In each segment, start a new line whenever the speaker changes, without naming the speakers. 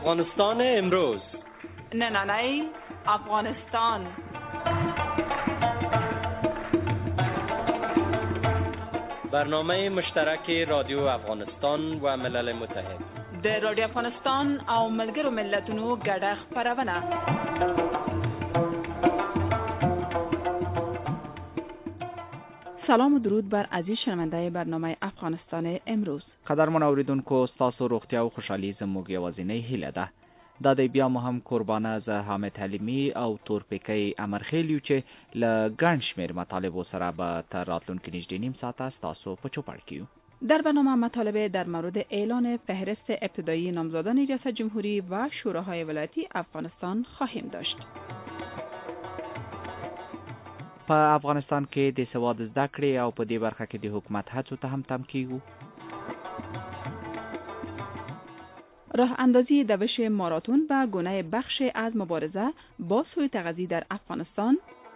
افغانستان امروز.
نه افغانستان.
برنامه مشترک رادیو افغانستان و ملل متحد
د رادیو افغانستان او ملګرو ملتونو ګډه خپرونه. سلام و درود بر عزیز شنونده برنامه افغانستان امروز.
قدرمن اوریدونکو، ستاسو روغتیا او خوشحالي زموږ یوازینۍ هیله ده. دا دی بیا مو هم قربانه زه حامد حلیمي او تورپیکی امرخیل یو چې له ګڼ شمېر مطالبو سره به تر راتلونکي نږدې نیم ساعته ستاسو په چوپړ کې یو.
در برنامه مطالب در مورد اعلان فهرست ابتدایی نامزدان ریاست جمهوری و شوراهای ولایتی افغانستان خواهیم داشت.
په افغانستان کې د سواد زده کړې او په دې برخه کې د حکومت هڅو ته هم تم کیږو.
راه اندازی دوش ماراتون به گونه بخش از مبارزه با سوء تغذیه در افغانستان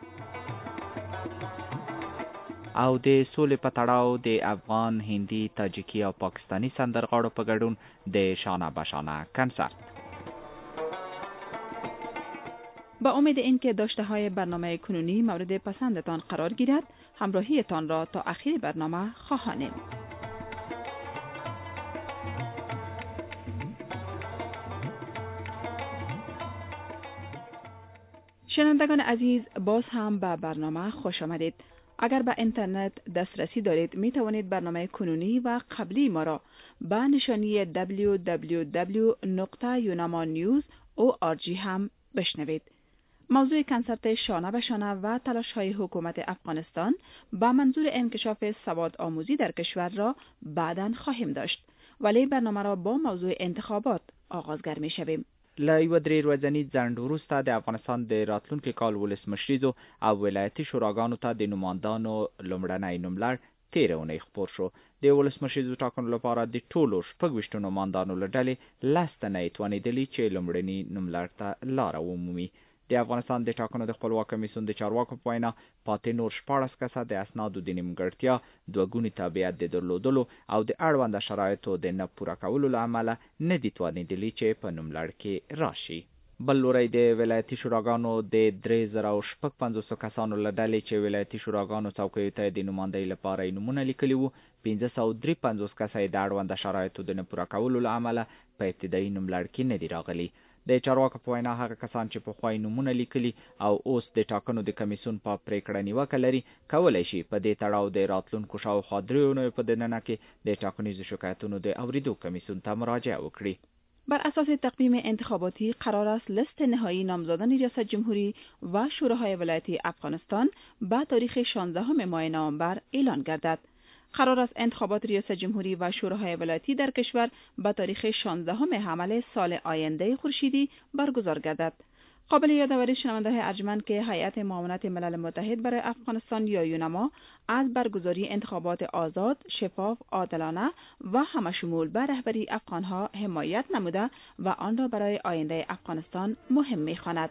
او د سولې په تړاو د افغان، هندي، تاجیکي او پاکستانی سندرغاړو په ګډون د شانه بشانه کنسرت.
با امید اینکه داشته های برنامه کنونی مورد پسندتان قرار گیرد، همراهیتان را تا آخر برنامه خواهانیم. شنوندگان عزیز، باز هم به برنامه خوش آمدید. اگر به اینترنت دسترسی دارید می توانید برنامه کنونی و قبلی ما را به نشانی www.yunamannews.org هم بشنوید. موضوع کنسرت شانه به شانه و تلاش های حکومت افغانستان به منظور انکشاف سواد آموزی در کشور را بعداً خواهیم داشت، ولی برنامه را با موضوع انتخابات آغازگر می شویم.
له یو درې ورځني ځنډ وروسته د افغانستان د راتلونکي کال ولسمشریزو او ولایتي شوراګانو ته د نوماندانو لومړنی نوملړ تېره اونۍ خپور شو. د ولسمشریزو ټاکنو لپاره د ټولو 26 نوماندانو له ډلې 10 تنه توانېدلي چې لومړني نوملړ ته لاره ومومي. د افغانستان د ټاکنو د خپلواک کمیسیون د چارواکو په وینا پاتې نور 14 کسه د اسنادو د نیمګړتیا، دوه ګوني تابعیت د درلودلو او د اړونده شرایطو د نه پوره کولو له امله نه دي توانېدلي چې په نوملړ کې راشي. بل لوری د ولایتي شوراګانو د 3056 کسانو له ډلې چې ولایتي شوراګانو څوکیو ته د نوماندۍ لپاره یې نومونه لیکلي وو، 553 کسه یې د اړونده شرایطو د نه پوره کولو له امله په ابتدایي نوملړ کې نه دي راغلي. د چارواکو په وینا هغه کسان چې پخوا نومونه لیکلي او اوس د ټاکنو د کمیسیون په پریکړه نیوکه لري، کولی شي په دې تړاو د راتلونکو شاوخوا 3 اونیو په دننه کې د ټاکنیزو شکایتونو د اوریدو کمیسیون ته مراجعه وکړي.
بر اساس تقویم انتخاباتی قرار است لیست نهایی نامزدان ریاست جمهوری و شوراهای ولایتی افغانستان به تاریخ 16 ماه نوامبر اعلان گردد. قرار است انتخابات ریاست جمهوری و شوراهای ولایتی در کشور به تاریخ 16 حمل سال آینده خورشیدی برگزار گردد. قابل یادآوری شنونده‌های ارجمند که هیئت معاونت ملل متحد برای افغانستان یا یونما از برگزاری انتخابات آزاد، شفاف، عادلانه و همشمول به رهبری افغانها حمایت نموده و آن را برای آینده افغانستان مهم می‌خواند.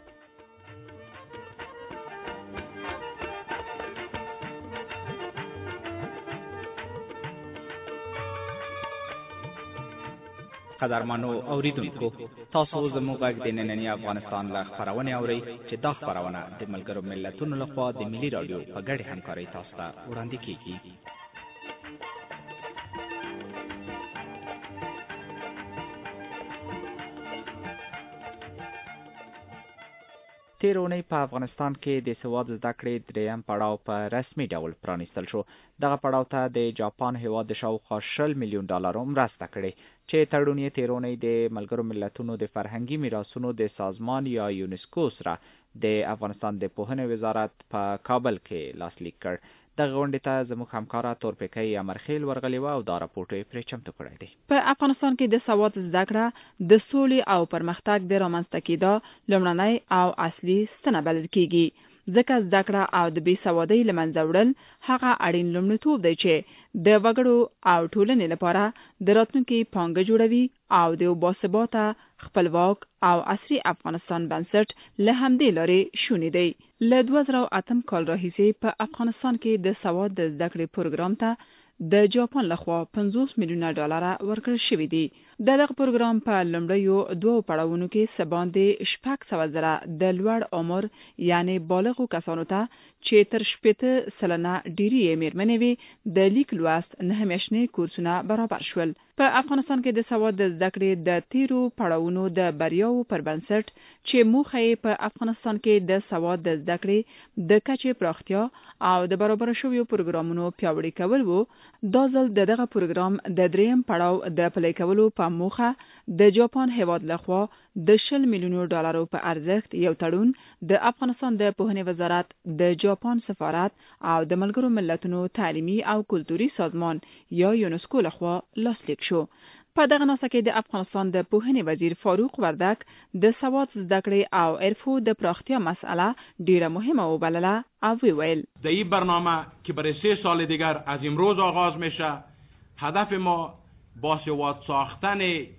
قدرمنو اوریدونکو، تاسو زموږ غږ د نننی افغانستان له خپرونې اورئ چې دا خپرونه د ملګرو ملتونو لخوا د ملي رادیو په ګډه همکارۍ تاسو ته وړاندې کیږي. تیر اونۍ په افغانستان کې د سواد زده کړې دریم پړاو په رسمي ډول پرانیستل شو. دغه پړاو ته د جاپان هیواد د شاوخوا $20 میلیون مرسته کړې چې تړون یې تیر اونۍ د ملګرو ملتونو د فرهنګي میراثونو د سازمان یا یونسکو سره د افغانستان د پوهنې وزارت په کابل کې لاسلیک کړ. دغه غونډې ته زموږ همکاره تورپیکی امرخیل ورغلی و او دا راپورټ یې پرې چمتو کړی دی.
په افغانستان کې د سواد زده کړه د سولې او پرمختګ د رامنځته کېدا لومړنی او اصلي ستنه بلل کېږي. ځکه زده کړه او د بې سوادۍ له منځه وړل هغه اړین لومړیتوب دی چې د وګړو او ټولنې لپاره د راتلونکي پانګه جوړوي او د باثباته خپلواک او عصري افغانستان بنسټ له همدې لارې شونې دی. له 2008 کال راهیسې په افغانستان کې د سواد د زده کړې پروګرام ته د جاپان لخوا $50 میلیونه ورکړل شوي دي دغه پروګرام په لومړیو دوو پړاوونو کې سباندې 600,000 د لوړ عمر یعنی بالغو کسانو ته چې تر 80% ډیری یې میرمنې وي د لیک لوست 9 میاشتني کورسونه برابر شول. په افغانستان کې د سواد د زده کړې د تیرو پړاوونو د بریاو پر بنسټ چې موخه یې په افغانستان کې د سواد د زده کړې د کچې پراختیا او د برابر شویو پروګرامونو پیاوړي کول وو. دا ځل دغه پروګرام د دریم پړاو د پلي کولو په موخه د جاپان هیواد لخوا د 10 میلیونو ډالرو په ارزښت یو تړون د افغانستان د پوهنې وزارت د جاپان سفارت او د ملګرو ملتونو تعلیمي او کلتوري سازمان یا یونسکو لخوا لاسلیک شو. په دغه ناسه کې د افغانستان د پوهنې وزیر فاروق وردک د سواد زده کړې او عرفو د پراختیا مسئله ډیره مهمه وبلله او ویل
در این برنامه که برای 3 سال دیگر از امروز آغاز میشه، هدف ما با سواد ساختن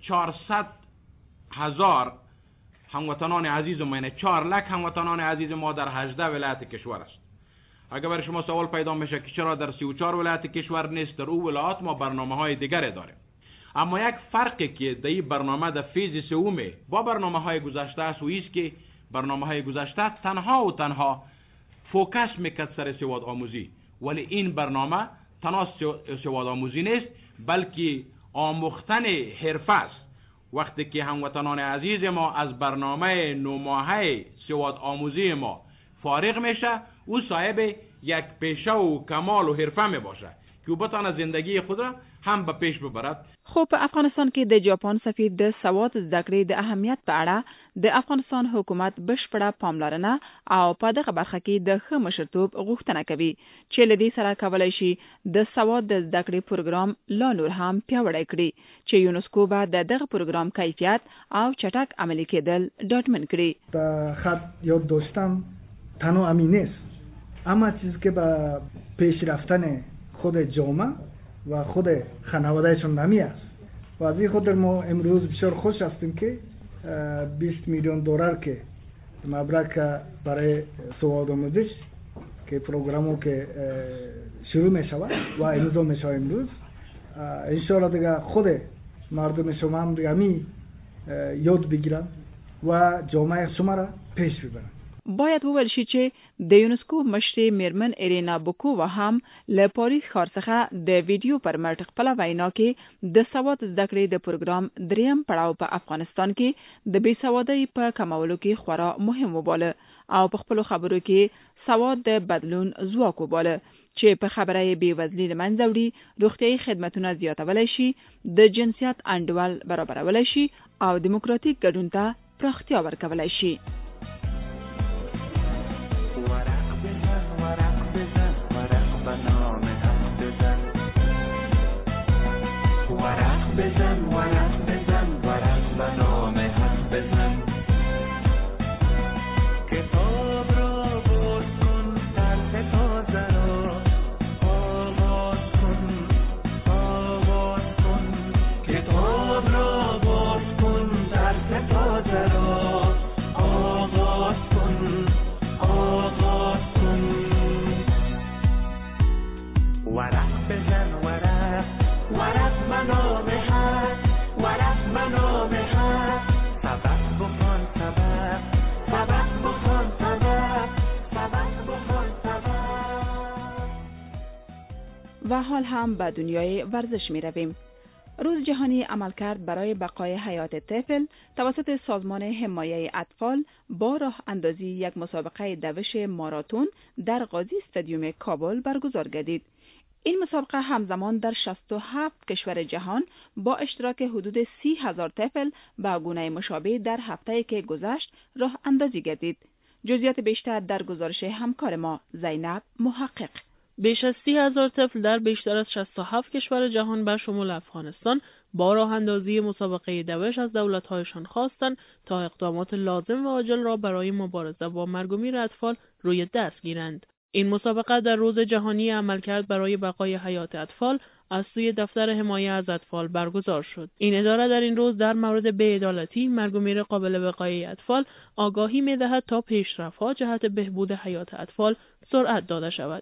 400,000 هموطنان عزیز ما، یعنی 4 لک هموطنان عزیز ما در 18 ولایت کشور است. اگر برای شما سوال پیدا میشه که چرا در 34 ولایت کشور نیست، در اون ولایات ما برنامه‌های دیگری داریم. اما یک فرقی که در این برنامه در فیز سوم با برنامه‌های گذشته است و است که برنامه‌های گذشته تنها و تنها فوکس میکرد سر سواد آموزی، ولی این برنامه تنها سواد آموزی نیست بلکه آموختن حرفه است. وقتی که هموطنان عزیز ما از برنامه 9 ماهه سواد آموزی ما فارغ میشه، او صاحب یک پیشه و کمال و حرفه می باشه که او بتانه زندگی خود را هم به پیش ببرد.
خو په افغانستان کې د جاپان سفیر د سواد زده کړې د اهمیت په اړه د افغانستان حکومت بشپړه پاملرنه او په دغه برخه کې د ښه مشرتوب غوښتنه کوي چې له دې سره کولی شي د سواد د زده کړې پروګرام لا نور هم پیاوړی کړي چې یونسکو به د دغه پروګرام کیفیت او چټک عملي کېدل ډاډمن کړي.
در خط یاد داشتم تنها همین نیست، اما چیزی که به پیش رفتن خود جامعه و خود خانوادهشون نمی است و از این خاطر ما امروز بسیار خوش هستیم که 20 میلیون دلار که مبلغ برای سواد آموزش که پروگرامو که شروع می شود و امضا می شود امروز، ان شاء الله دیگه خود مردم شما هم دیگه می یاد بگیرن و جامعه شما را پیش ببرن.
باید وویل شي چې د یونسکو مشرې میرمن ایرینا بوکووا هم له پاریس ښار څخه د ویډیو پر مټ خپله وینا کې د سواد زده کړې د پروګرام دریم پړاو په افغانستان کې د بې سوادۍ په کمولو کې خورا مهم وباله او په خپلو خبرو کې سواد د بدلون ځواک وباله چې په خبره یې بېوزلي له منځه وړي، روغتیایي خدمتونه زیاتولی شي، د جنسیت انډول برابرولی شي او دیموکراتیک ګډون ته پراختیا ورکولی شي.
بزن ورق بزن ورق و نامه حق بزن، کتاب را باز کن طرح تازه را آغاز کن کتاب را باز کن طرح تازه را آغاز کن ورق بزن ورق و نامه
و حال هم به دنیای ورزش می رویم. روز جهانی عملکرد برای بقای حیات طفل توسط سازمان حمایه اطفال با راه اندازی یک مسابقه دوش ماراتون در قاضی استادیوم کابل برگزار گردید. این مسابقه همزمان در 67 کشور جهان با اشتراک حدود 30,000 طفل به گونه مشابه در هفته‌ای که گذشت راه اندازی گردید. جزئیات بیشتر در گزارش همکار ما زینب محقق.
بیش از 30,000 طفل در بیشتر از 67 کشور جهان به شمول افغانستان با راه اندازی مسابقه دوش از دولت‌هایشان خواستند تا اقدامات لازم و عاجل را برای مبارزه با مرگ و میر اطفال روی دست گیرند. این مسابقه در روز جهانی عملکرد برای بقای حیات اطفال از سوی دفتر حمایه از اطفال برگزار شد. این اداره در این روز در مورد بی‌عدالتی، مرگ و میر قابل بقای اطفال آگاهی می‌دهد تا پیشرفت‌ها جهت بهبود حیات اطفال سرعت داده شود.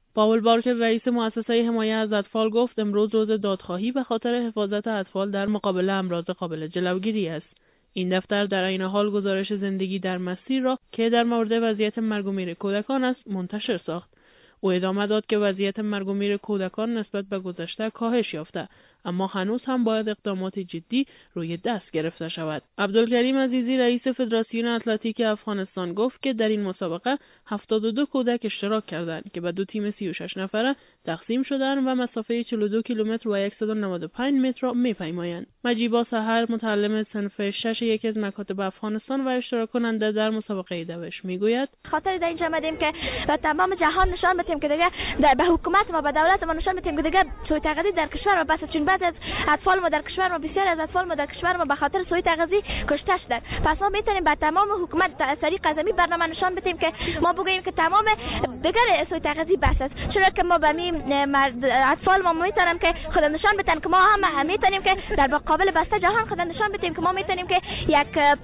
پاول بارکر رئیس مؤسسه حمایت از اطفال گفت امروز روز دادخواهی به خاطر حفاظت اطفال در مقابل امراض قابل جلوگیری است. این دفتر در عین حال گزارش زندگی در مسیر را که در مورد وضعیت مرگ و میر کودکان است منتشر ساخت. او ادامه داد که وضعیت مرگ و میر کودکان نسبت به گذشته کاهش یافته، اما هنوز هم باید اقدامات جدی روی دست گرفته شود. عبدالکریم عزیزی رئیس فدراسیون اتلتیک افغانستان گفت که در این مسابقه 72 کودک اشتراک کردند که به دو تیم 36 نفره تقسیم شدند و مسافه 42 کیلومتر و 195 متر را می‌پیمایند. مجیبا سحر متعلم صنف 6 یکی از مکاتب افغانستان و اشتراک کننده در مسابقه دوش میگوید
خاطر در اینجا آمدیم که به تمام جهان نشان بدیم که دیگه به حکومت ما به دولت ما نشان بدیم که دیگه سوء تغذیه در کشور ما بس، چون بعضی از اطفال ما در کشور ما بسیار از اطفال ما در کشور ما به خاطر سوء تغذیه کشته شدند. پس ما میتونیم به تمام حکومت از طریق ازمی برنامه نشان بدیم که ما بگوییم که تمام دیگر سوء تغذیه بس است، چرا که ما به اطفال ما میتونیم که خود نشان بدن که ما هم میتونیم که در مقابل بسته جهان خود نشان بدیم که ما میتونیم که یک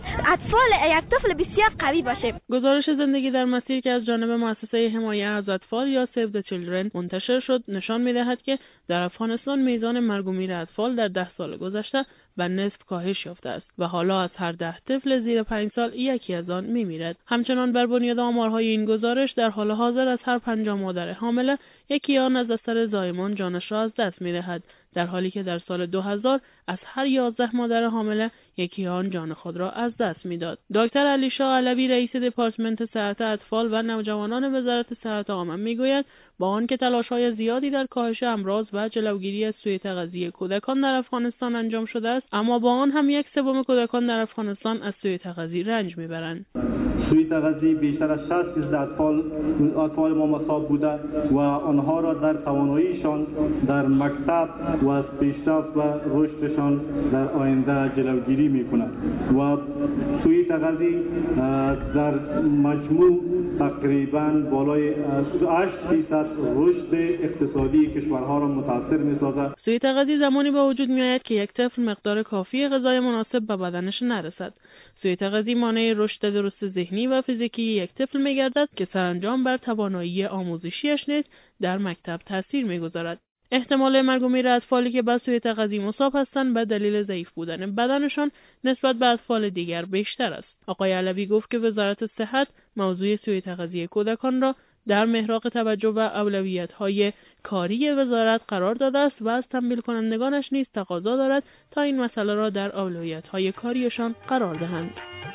طفل بسیار قوی باشیم.
گزارش زندگی در مسیر که از جانب مؤسسه حمایت از اطفال یا سیو د چیلدرن منتشر شد نشان می‌دهد که در افغانستان میزان مرگ و میر اطفال در 10 سال گذشته به نصف کاهش یافته است و حالا از هر 10 طفل زیر 5 سال یکی از آن میمیرد. همچنان بر بنیاد آمارهای این گزارش در حال حاضر از هر 50 مادر حامله یکی آن از اثر زایمان جانش را از دست می‌دهد، در حالی که در سال 2000 از هر 11 مادر حامله یکی آن جان خود را از دست می‌داد. دکتر علیشا علوی رئیس دپارتمنت صحت اطفال و نوجوانان وزارت صحت عامه میگوید با آنکه تلاش‌های زیادی در کاهش امراض و جلوگیری از سوء تغذیه کودکان در افغانستان انجام شده است، اما با آن هم 1/3 کودکان در افغانستان از سوء تغذیه رنج میبرند.
سوء تغذیه بیشتر از 60% اطفال ما مصاب بوده و آنها را در تواناییشان در مکتب و از پیشرفت و رشدشان در آینده جلوگیری می‌کند و سوء تغذیه در مجموع تقریباً بالای 8% رشد اقتصادی کشورها را متاثر می‌سازد.
سوء تغذیه زمانی به وجود می‌آید که یک طفل مقدار کافی غذای مناسب به بدنش نرسد. سوء تغذیه مانع رشد درست ذهنی و فیزیکی یک طفل می‌گردد که سرانجام بر توانایی آموزشیش نیز در مکتب تاثیر می‌گذارد. احتمال مرگ و میر اطفالی که به سوء تغذیه مصاب هستند به دلیل ضعیف بودن بدنشان نسبت به اطفال دیگر بیشتر است. آقای علوی گفت که وزارت صحت موضوع سوء تغذیه کودکان را در محراق توجه و اولویت‌های کاری وزارت قرار داده است و از تمویل کنندگانش نیز تقاضا دارد تا این مسئله را در اولویت‌های کاریشان قرار دهند.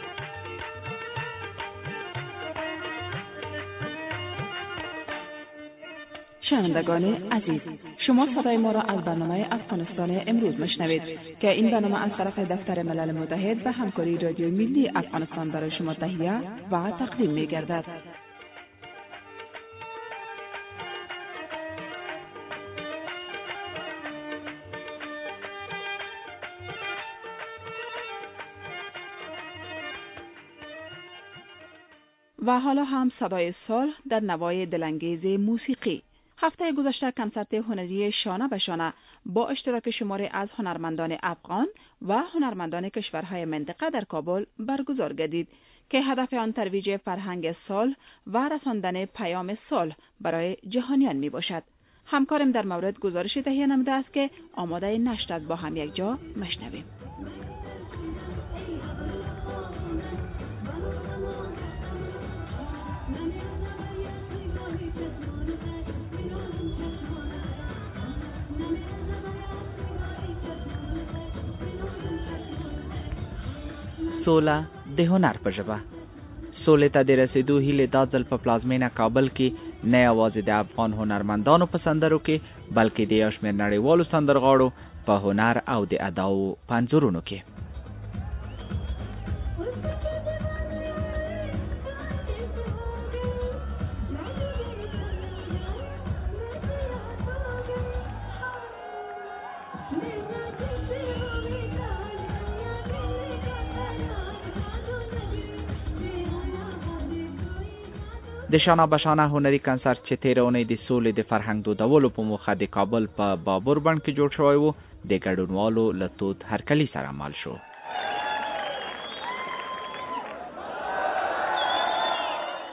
شنوندگان عزیز، شما صدای ما را از برنامه افغانستان امروز میشنوید که این برنامه از طرف دفتر ملل متحد و همکاری رادیو ملی افغانستان برای شما تهیه و تقدیم می‌گردد. و حالا هم صدای صلح در نوای دلانگیز موسیقی. هفته گذشته کنسرت هنری شانه به شانه با اشتراک شماری از هنرمندان افغان و هنرمندان کشورهای منطقه در کابل برگزار گردید که هدف آن ترویج فرهنگ صلح و رساندن پیام صلح برای جهانیان می باشد. همکارم در مورد گزارش تهیه نموده است که آماده نشر از با هم یک جا مشنویم.
سوله د هنر په ژبه. سولې ته د رسیدو هیلې دا ځل په پلازمینه کابل کې نه یوازې د افغان هنرمندانو په سندرو کې بلکې د یو شمېر نړیوالو سندرغاړو په هنر او د اداو په انځورونو کې. د شانه بشانه هنري کنسرت چې تېره اونۍ د سولې د فرهنګ دودولو په موخه د کابل په بابور بڼ کې جوړ شوی و، د ګډونوالو له تود هرکلي سره مل شو.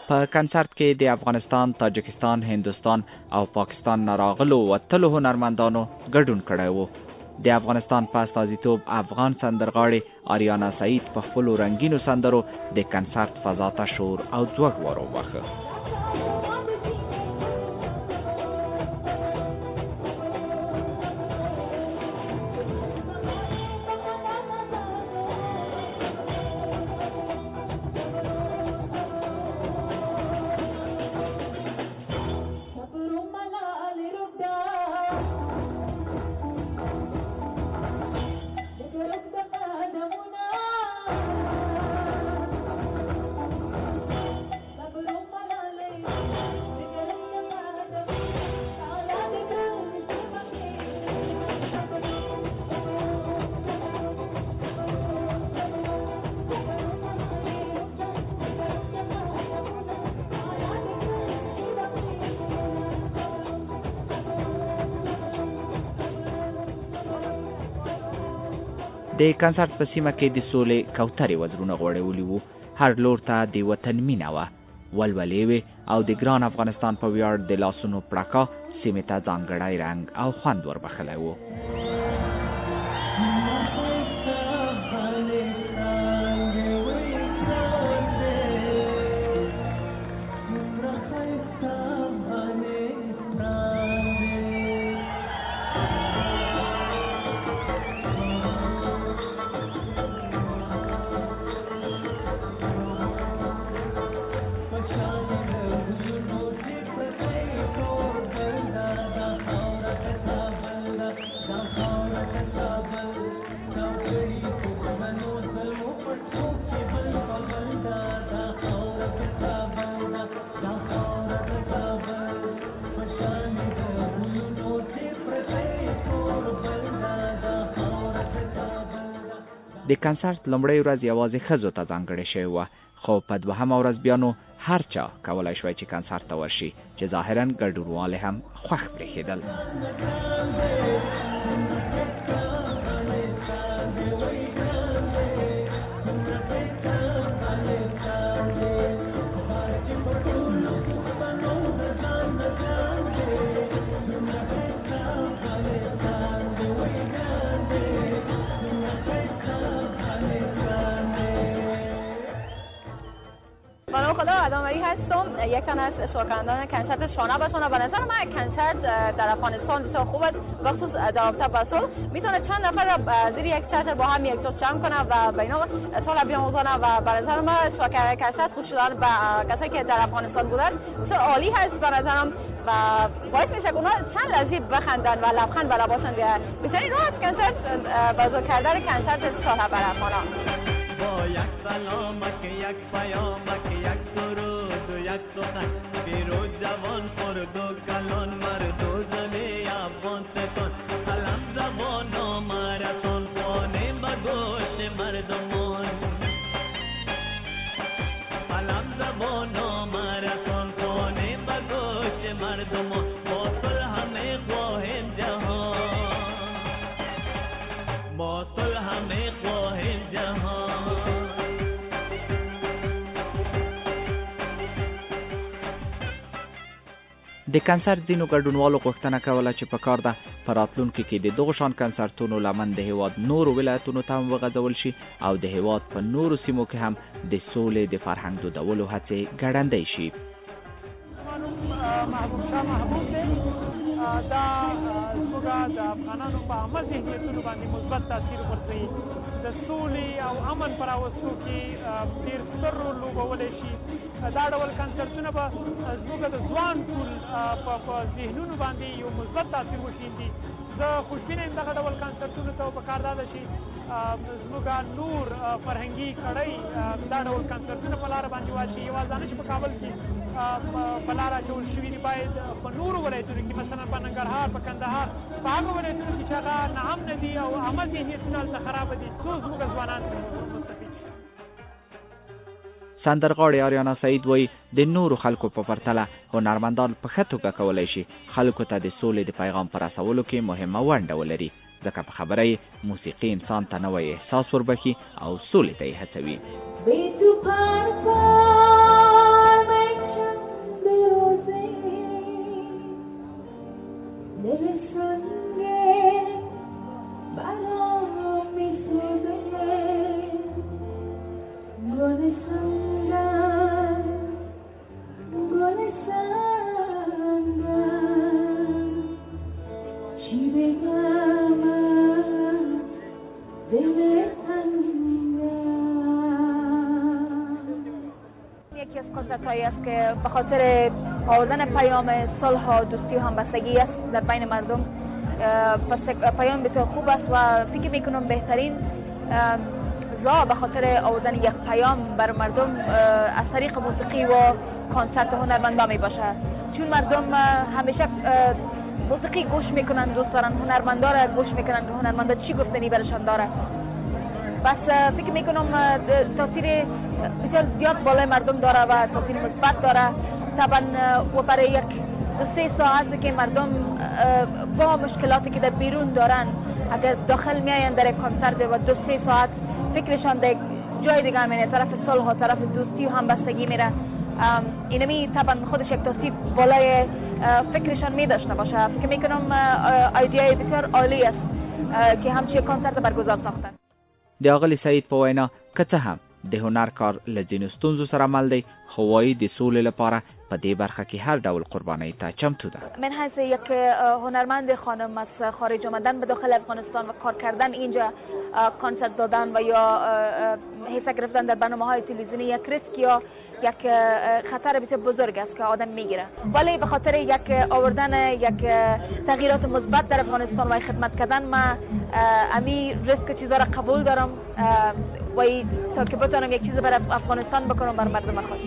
په کنسرت کې د افغانستان، تاجکستان، هندوستان او پاکستان نه راغلو وتلو هنرمندانو ګډون کړی و. د افغانستان په استازیتوب افغان سندرغاړې آریانا سعید په خپلو رنګینو سندرو د کنسرت فضا ته شور او ځواک وروبخښه. د کنسرت په سیمه کې د سولې کوترې وزرونه غوړولي وو. هر لور ته د وطن مینه وه، ولولې وې او د ګران افغانستان په ویاړ د لاسونو پړکا سیمې ته ځانګړی رنګ او خوند وربخلی وو. د کنسرت لومړۍ ورځ یوازې ښځو ته ځانګړې شوې وه، خو په دوهمه ورځ بیا نو هر چا کولی شوی چې کنسرت ته ورشي، چې ظاهراً ګډونوالې هم خوښ برېښېدل.
آدمایی هستم، یکم از شرکندان کنسرت شانه به شانه. به نظر من کنسرت در افغانستان بسیار خوب است، بخصوص در رابطه با صلح. میتونه چند نفر را زیر یک چتر با هم یک جفت جمع کنه و به اینا صلح بیاموزانه و به نظر من کنسرت خوش شدن به کسایی که در افغانستان بودن بسیار عالی هست به نظرم و باعث میشه که اونا چند لحظه بخندن و لبخند به لباشون بیاد. بسیاری راه است کنسرت بزرگ کردن کنسرت صلح بر افغانا.
با یک سلامک، یک پیامک، یک درود و یک سخن، پیروز جوان خرد و کلان، مرد و زن افغانستان، علم زبان و ماراتون، خوانه به گوش مردمان، علم زبان و ماراتون، خوانه به گوش مردمان، با صلح همه خواهیم جهان، با صلح همه خواهیم جهان.
د کنسرت ځینو ګډونوالو غوښتنه کوله چې په کار ده په راتلونکي کې د دغو شان کنسرتونو لمن د هېواد نورو ولایتونو ته هم وغځول شي او د هېواد په نورو سیمو کې هم د سولې د فرهنګ دودولو هڅې ګړندۍ شي.
محبوب شاه محبوب دی، دا زموږ د افغانانو په عامه ذهنیتونو باندې مثبت تاثیر ورکوي. د سولې او امن په راوستو کې ډېر ستر رول لوبولی شي. دا ډول کنسرتونه به زموږ د ځوان ټول په ذهنونو باندې یو مثبت تاثیر وشیندي. زه خوشبینه یم دغه ډول کنسرتونو ته پکار دا ده چې زموږ نور فرهنګي کړۍ دا ډول کنسرتونه په لاره باندې واچي. یوازې نه چې په کابل کې په لاره اچول شوي دي، باید په نورو ولایتونو کې مثلا په ننګرهار، په کندهار، په هغه ولایتونو کې چې هغه ناامنه دي او عامه ذهنیتونه هلته خرابه دي، څو زموږ ځوانان مستفید شي.
سندرغاړې آریانا سعید وایي د نورو خلکو په پرتله هنرمندان په ښه توګه کولی شي خلکو ته د سولې د پیغام په رسولو کې مهمه ونډه ولري، ځکه په خبره یې موسیقي انسان ته نوی احساس وربخي او سولې ته یې هڅوي.
یکی از کنسرت‌هایی است که به خاطر آوردن پیام صلح و دوستی و همبستگی است در بین مردم. پیام بسیار خوب است و فکر میکنم بهترین راه به خاطر آوردن یک پیام بر مردم از طریق موسیقی و کنسرت هنرمندان می باشه، چون مردم همیشه موسیقی گوش میکنن، دوست دارن هنرمندا را گوش میکنن، هنرمندا چی گفتنی برشان داره. بس فکر میکنم تاثیر بسیار زیاد بالای مردم داره و تاثیر مثبت داره. طبعا و برای یک 2-3 ساعتی که مردم با مشکلاتی که در بیرون دارن اگر داخل میاین در کنسرت و 2-3 ساعت فکرشان در جای دیگه میره، طرف صلح و طرف دوستی و همبستگی میره. اینمی طبعا خودش یک تاثیر بالای فکرشان میداشته باشه. فکر میکنم ایده بسیار عالی است که همچین کنسرت برگزار ساختن.
د اغلی سعید په وینا که څه هم د هنر کار له ځینو ستونزو سره مل دی، خو وایي د سولې لپاره په دې برخه کې هر ډول قربانۍ ته چمتو ده.
من حیث یک هنرمند خانم از خارج آمدن به داخل افغانستان و کار کردن اینجا، کنسرت دادن و یا حصه گرفتن در برنامه‌های تلویزیونی یک ریسک یا یک خطر بسیار بزرگ است که آدم میگیره، ولی به خاطر یک آوردن یک تغییرات مثبت در افغانستان و خدمت کردن ما امی ریسک چیزا را قبول دارم و تا که بتونم یک چیز برای افغانستان بکنم بر مردم خود.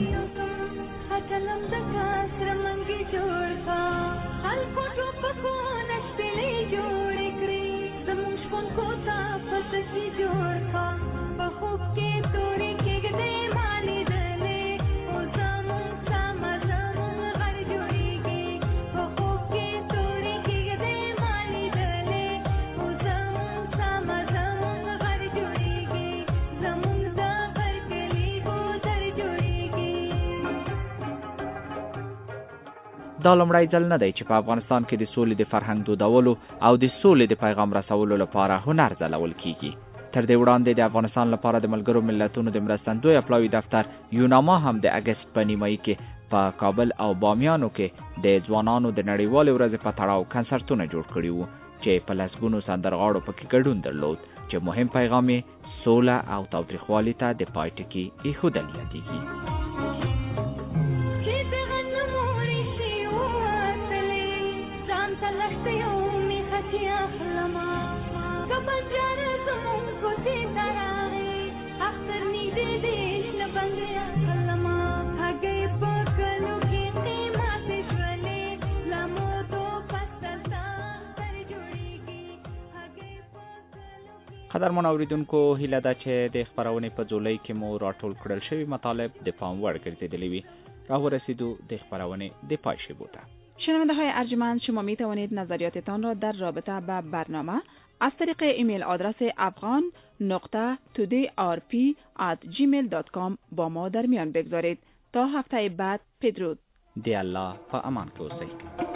دا لومړی ځل نه دی چې په افغانستان کې د سولې د فرهنګ دودولو او د سولې د پیغام رسولو لپاره هنر ځلول کیږي. تر دې وړاندې د افغانستان لپاره د ملګرو ملتونو د مرستندوی پلاوي دفتر یوناما هم د اګست په نیمایي کې په کابل او بامیانو کې د ځوانانو د نړیوالې ورځې په تړاو کنسرتونه جوړ کړي وو چې په لسګونو سندرغاړو پکې ګډون درلود چې مهم پیغام یې سوله او تاوتریخوالي ته د پای ټکی ایښودل یادېږي. قدرمن اوریدونکو، هیله ده چې د خبرونې په ځولۍ کې مو راټول کړل شوي مطالب د پام وړ ګرځېدلې وي. راورسیدو د خبرونې د پای شیبو ته.
شنونده‌های ارجمند، شما می توانید نظریاتتان را در رابطه با برنامه از طریق ایمیل آدرس afghan.todayRP@gmail.com با ما در میان بگذارید. تا هفته بعد، بدرود.
دی الله په امان کې اوسئ.